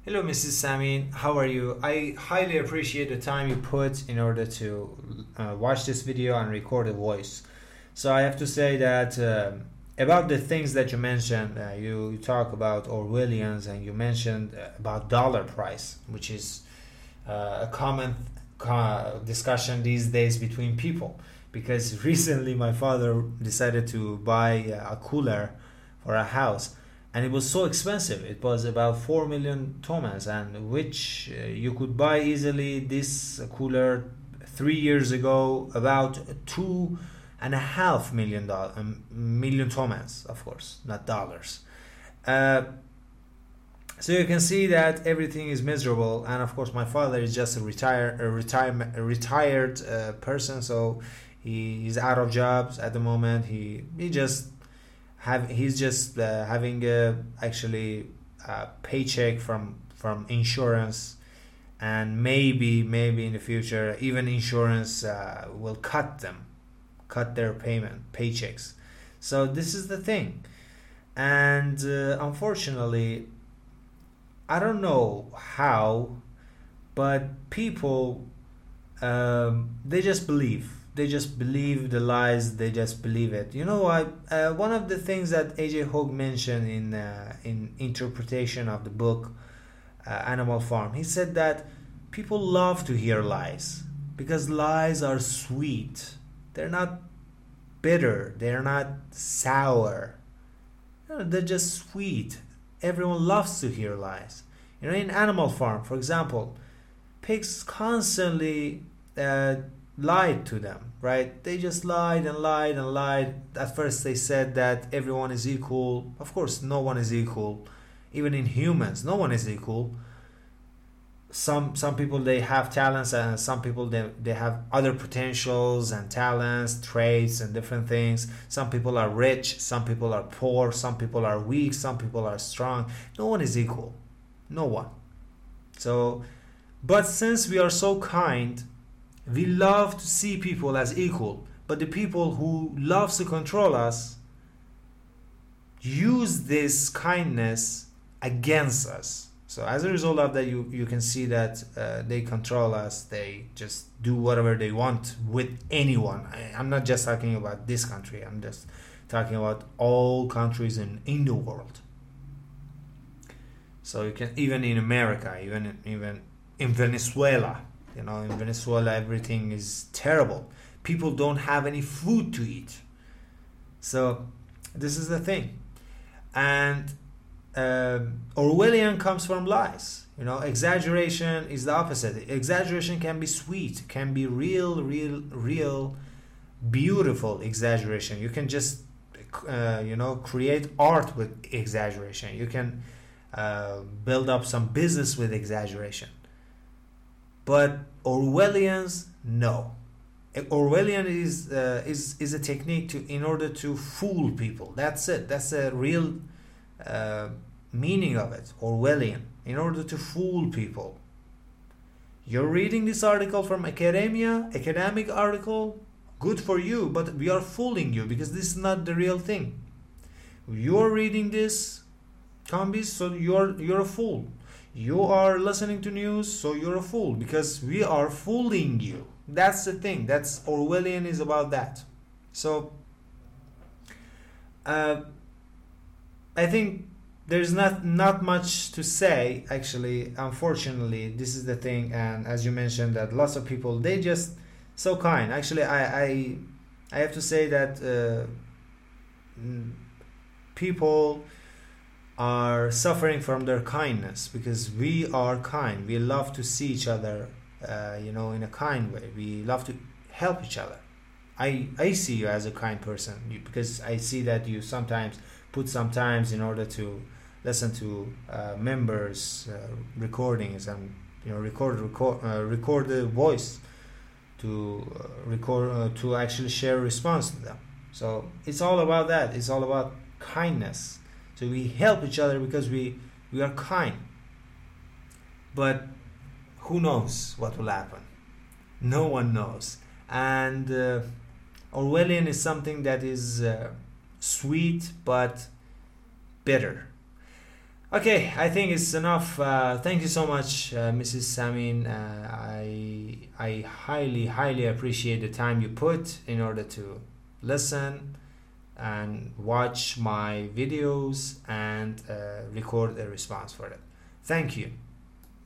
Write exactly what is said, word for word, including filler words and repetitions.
Hello, missus Samin. How are you? I highly appreciate the time you put in order to uh, watch this video and record a voice. So I have to say that um about the things that you mentioned, uh, you, you talk about Orwellians and you mentioned uh, about dollar price, which is uh, a common co- discussion these days between people. Because recently my father decided to buy uh, a cooler for a house, and it was so expensive. It was about four million tomans, and which uh, you could buy easily this cooler three years ago about two and a half million dollar um, million tomans, of course, not dollars. Uh, so you can see that everything is miserable, and of course, my father is just a retired a retire a retired uh, person, so he, he's out of jobs at the moment. He he just have he's just uh, having a actually a paycheck from from insurance, and maybe maybe in the future even insurance uh, will cut them cut their payment paychecks. So this is the thing, and uh, unfortunately I don't know how, but people um, they just believe they just believe the lies. They just believe it. You know, I uh, one of the things that A J Hogg mentioned in uh, in interpretation of the book uh, Animal Farm, he said that people love to hear lies because lies are sweet. They're not bitter. They're not sour. You know, they're just sweet. Everyone loves to hear lies. You know, in Animal Farm, for example, pigs constantly uh, lied to them, right? They just lied and lied and lied. At first they said that everyone is equal. Of course, no one is equal. Even in humans, no one is equal. Some some people, they have talents, and some people they, they have other potentials and talents, traits and different things. Some people are rich, some people are poor, some people are weak, some people are strong. No one is equal. No one. So, but since we are so kind, we love to see people as equal. But the people who loves to control us use this kindness against us. So as a result of that, you, you can see that uh, they control us. They just do whatever they want with anyone. I, I'm not just talking about this country. I'm just talking about all countries in, in the world. So you can, even in America, even even in Venezuela, you know, in Venezuela everything is terrible. People don't have any food to eat. So this is the thing. And uh, Orwellian comes from lies. You know, exaggeration is the opposite. Exaggeration can be sweet, can be real, real, real, beautiful exaggeration. You can just, uh, you know, create art with exaggeration. You can uh, build up some business with exaggeration. But Orwellians, no. Orwellian is uh, is is a technique to in order to fool people. That's it. That's a real uh, meaning of it. Orwellian, in order to fool people. You're reading this article from academia, academic article. Good for you, but we are fooling you because this is not the real thing. You're reading this, Combis, so you're you're a fool. You are listening to news, so you're a fool because we are fooling you. That's the thing. That's Orwellian is about that. So uh, I think there's not not much to say actually. Unfortunately, this is the thing, and as you mentioned, that lots of people, they just so kind. Actually, I I, I have to say that uh, people are suffering from their kindness because we are kind. We love to see each other, uh, you know, in a kind way. We love to help each other. I I see you as a kind person you, because I see that you sometimes put some times in order to listen to uh, members' uh, recordings and you know record record uh, record the voice to uh, record uh, to actually share a response to them. So it's all about that. It's all about kindness. So we help each other because we, we are kind. But who knows what will happen? No one knows. And uh, Orwellian is something that is uh, sweet but bitter. Okay, I think it's enough. Uh, thank you so much, uh, Missus Samin. Uh, I I highly highly appreciate the time you put in order to listen and watch my videos and uh, record a response for it. Thank you.